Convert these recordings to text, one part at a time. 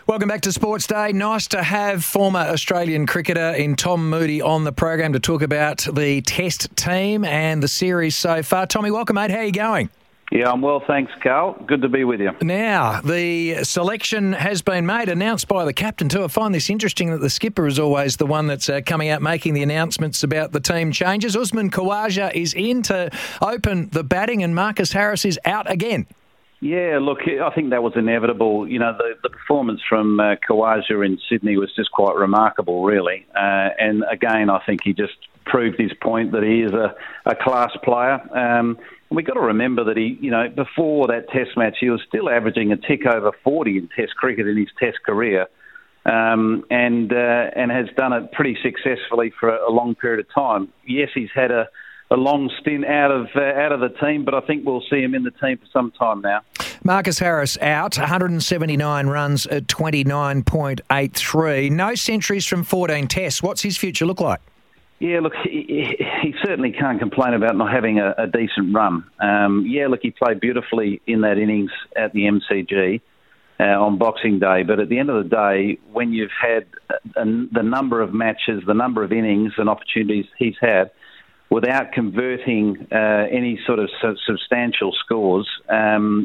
Welcome back to Sports Day. Nice to have former Australian cricketer in Tom Moody on the program to talk about the Test team and the series so far. Tommy, welcome, mate. How are you going? Yeah, I'm well, thanks, Carl. Good to be with you. Now, the selection has been made, announced by the captain too. I find this interesting that the skipper is always the one that's coming out making the announcements about the team changes. Usman Khawaja is in to open the batting and Marcus Harris is out again. Yeah, look, I think that was inevitable. You know, the performance from Khawaja in Sydney was just quite remarkable, really. And again, I think he just proved his point that he is a class player. And we've got to remember that he, you know, before that Test match, he was still averaging a tick over 40 in Test cricket in his Test career, and has done it pretty successfully for a long period of time. Yes, he's had a long stint out of the team, but I think we'll see him in the team for some time now. Marcus Harris out, 179 runs at 29.83. No centuries from 14 tests. What's his future look like? Yeah, look, he certainly can't complain about not having a decent run. He played beautifully in that innings at the MCG on Boxing Day, but at the end of the day, when you've had the number of matches, the number of innings and opportunities he's had, without converting any sort of substantial scores, there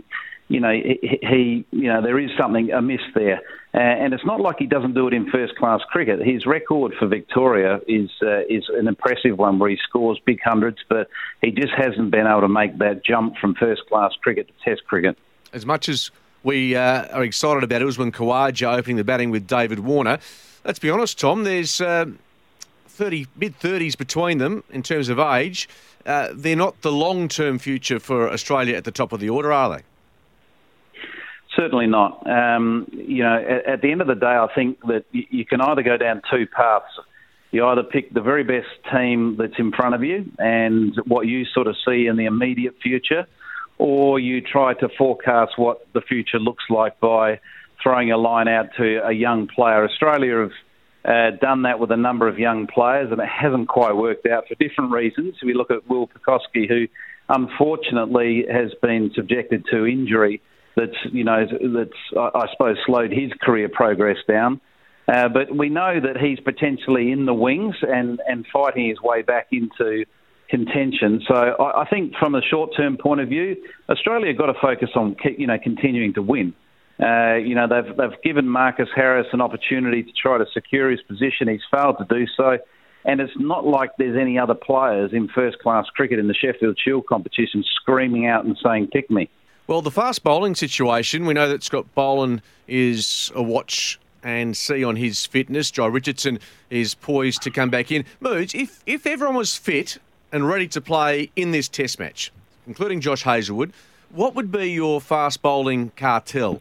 is something amiss there. And it's not like he doesn't do it in first-class cricket. His record for Victoria is an impressive one where he scores big hundreds, but he just hasn't been able to make that jump from first-class cricket to Test cricket. As much as we are excited about Usman Khawaja opening the batting with David Warner, let's be honest, Tom, there's mid-30s between them in terms of age. They're not the long-term future for Australia at the top of the order, are they? Certainly not. At the end of the day, I think that you can either go down two paths. You either pick the very best team that's in front of you and what you sort of see in the immediate future, or you try to forecast what the future looks like by throwing a line out to a young player. Australia have done that with a number of young players, and it hasn't quite worked out for different reasons. We look at Will Pucovski, who unfortunately has been subjected to injury that's I suppose slowed his career progress down. But we know that he's potentially in the wings and fighting his way back into contention. So I think from a short-term point of view, Australia have got to focus on continuing to win. They've given Marcus Harris an opportunity to try to secure his position. He's failed to do so. And it's not like there's any other players in first-class cricket in the Sheffield Shield competition screaming out and saying, pick me. Well, the fast bowling situation, we know that Scott Boland is a watch and see on his fitness. Jai Richardson is poised to come back in. Moods, if everyone was fit and ready to play in this Test match, including Josh Hazlewood, what would be your fast bowling cartel?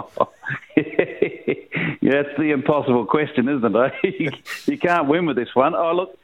Yeah, that's the impossible question, isn't it? You can't win with this one. Oh, look,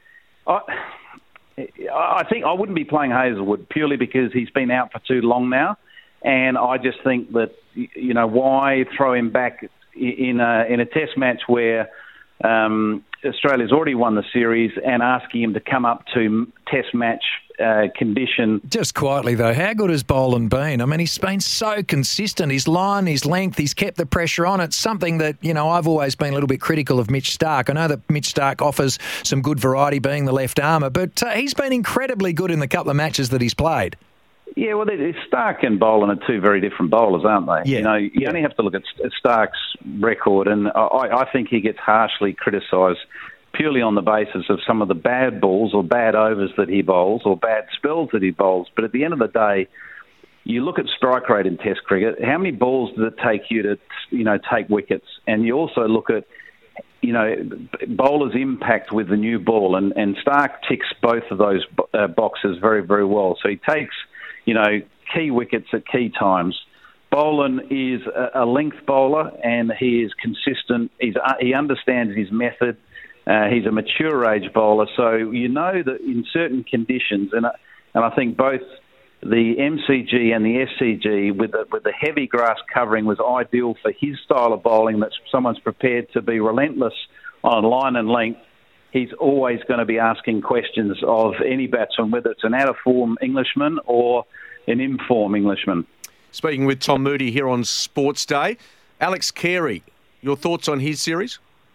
I think I wouldn't be playing Hazlewood purely because he's been out for too long now. And I just think that, why throw him back in a Test match where Australia's already won the series and asking him to come up to Test match condition. Just quietly, though, how good has Boland been? I mean, he's been so consistent. His line, his length, he's kept the pressure on. It's something that, I've always been a little bit critical of Mitch Starc. I know that Mitch Starc offers some good variety being the left armour, but he's been incredibly good in the couple of matches that he's played. Yeah, well, Starc and Boland are two very different bowlers, aren't they? Yeah. You only have to look at Starc's record, and I think he gets harshly criticised purely on the basis of some of the bad balls or bad overs that he bowls or bad spells that he bowls. But at the end of the day, you look at strike rate in Test cricket, how many balls does it take you to, take wickets? And you also look at, bowlers' impact with the new ball, and Starc ticks both of those boxes very, very well. So he takes key wickets at key times. Boland is a length bowler and he is consistent. He understands his method. He's a mature age bowler. So that in certain conditions, and I think both the MCG and the SCG with the heavy grass covering was ideal for his style of bowling, that someone's prepared to be relentless on line and length. He's always going to be asking questions of any batsman, whether it's an out-of-form Englishman or an in-form Englishman. Speaking with Tom Moody here on Sports Day, Alex Carey Your thoughts on his series?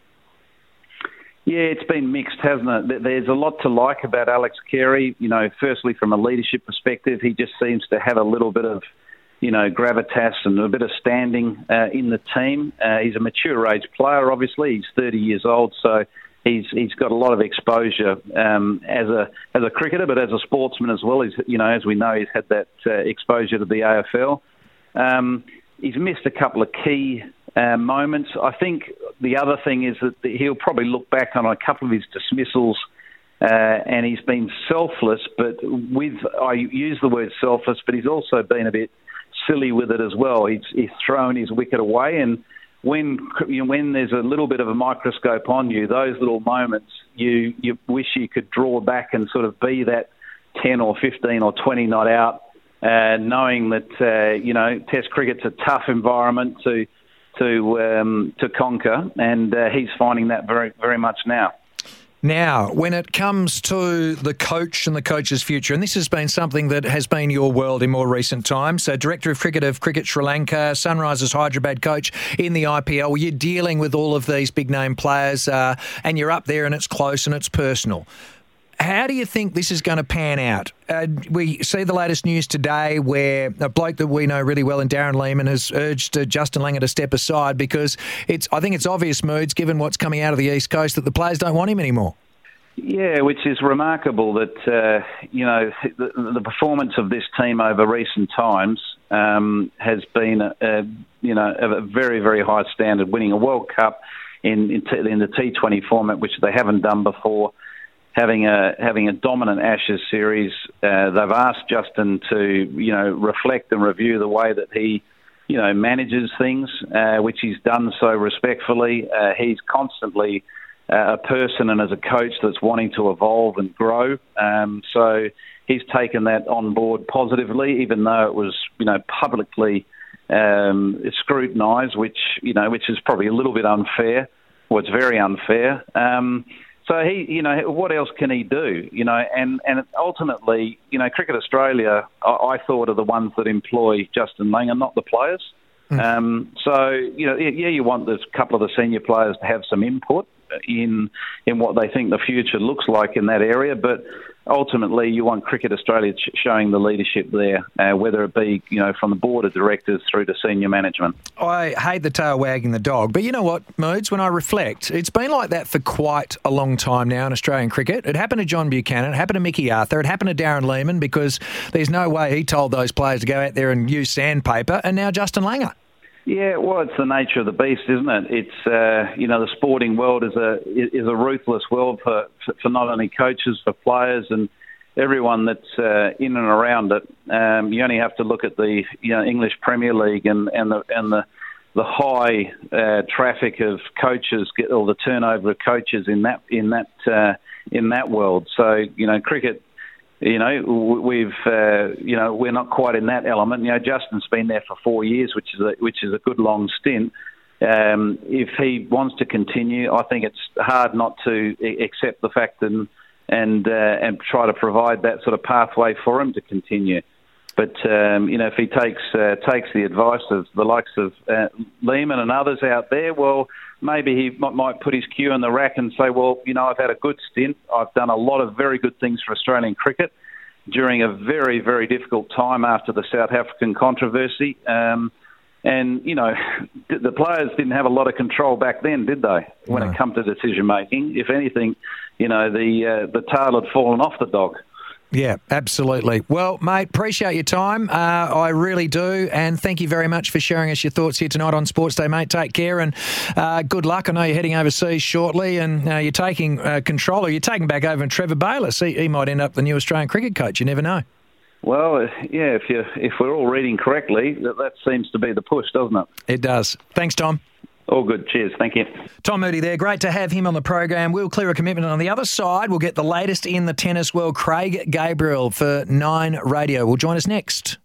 Yeah, it's been mixed, hasn't it? There's a lot to like about Alex Carey. You know, firstly, from a leadership perspective, he just seems to have a little bit of, you know, gravitas and a bit of standing in the team. He's a mature age player, obviously. He's 30 years old, so he's got a lot of exposure as a cricketer, but as a sportsman as well. He's, you know, as we know, he's had that exposure to the AFL. He's missed a couple of key moments. I think the other thing is that he'll probably look back on a couple of his dismissals, and he's been selfless. But I use the word selfless, but he's also been a bit silly with it as well. He's thrown his wicket away, and when there's a little bit of a microscope on you, those little moments, you wish you could draw back and sort of be that 10 or 15 or 20 not out, knowing that you know, Test cricket's a tough environment to conquer, and he's finding that very, very much now. Now, when it comes to the coach and the coach's future, and this has been something that has been your world in more recent times, so Director of Cricket Sri Lanka, Sunrisers Hyderabad coach in the IPL, you're dealing with all of these big-name players, and you're up there and it's close and it's personal. How do you think this is going to pan out? We see the latest news today where a bloke that we know really well in Darren Lehmann has urged Justin Langer to step aside because I think it's obvious, Moods, given what's coming out of the East Coast, that the players don't want him anymore. Yeah, which is remarkable that, you know, the performance of this team over recent times has been, you know, a very, very high standard, winning a World Cup in the T20 format, which they haven't done before. Having a dominant Ashes series, they've asked Justin to, you know, reflect and review the way that he, you know, manages things, which he's done so respectfully. He's constantly a person and as a coach that's wanting to evolve and grow. So he's taken that on board positively, even though it was, you know, publicly scrutinised, which is probably a little bit unfair. Well, it's very unfair. So he, you know, what else can he do? You know, and ultimately, you know, Cricket Australia, I thought, are the ones that employ Justin Langer, not the players. So, you know, yeah, you want this couple of the senior players to have some input in what they think the future looks like in that area, but ultimately you want Cricket Australia showing the leadership there, whether it be, you know, from the board of directors through to senior management. I hate the tail wagging the dog, but you know what, Moods, when I reflect, it's been like that for quite a long time now in Australian cricket. It happened to John Buchanan, it happened to Mickey Arthur, it happened to Darren Lehmann, because there's no way he told those players to go out there and use sandpaper, and now Justin Langer. Yeah, well, it's the nature of the beast, isn't it? It's you know, the sporting world is a ruthless world for not only coaches, for players, and everyone that's in and around it. You only have to look at the, you know, English Premier League and the high traffic of coaches, or the turnover of coaches in that world. So, you know, cricket. You know, we've you know, we're not quite in that element. You know, Justin's been there for 4 years, which is a good long stint. If he wants to continue, I think it's hard not to accept the fact and try to provide that sort of pathway for him to continue. But you know, if he takes the advice of the likes of Lehmann and others out there, well, maybe he might put his cue in the rack and say, well, you know, I've had a good stint. I've done a lot of very good things for Australian cricket during a very, very difficult time after the South African controversy. And, you know, the players didn't have a lot of control back then, did they, when it comes to decision-making? If anything, you know, the tail had fallen off the dog. Yeah, absolutely. Well, mate, appreciate your time. I really do. And thank you very much for sharing us your thoughts here tonight on Sports Day, mate. Take care and good luck. I know you're heading overseas shortly and you're taking control, or you're taking back over Trevor Bayliss. He might end up the new Australian cricket coach. You never know. Well, yeah, if we're all reading correctly, that seems to be the push, doesn't it? It does. Thanks, Tom. All good. Cheers. Thank you. Tom Moody there. Great to have him on the program. We'll clear a commitment. On the other side, we'll get the latest in the tennis world. Craig Gabriel for Nine Radio will join us next.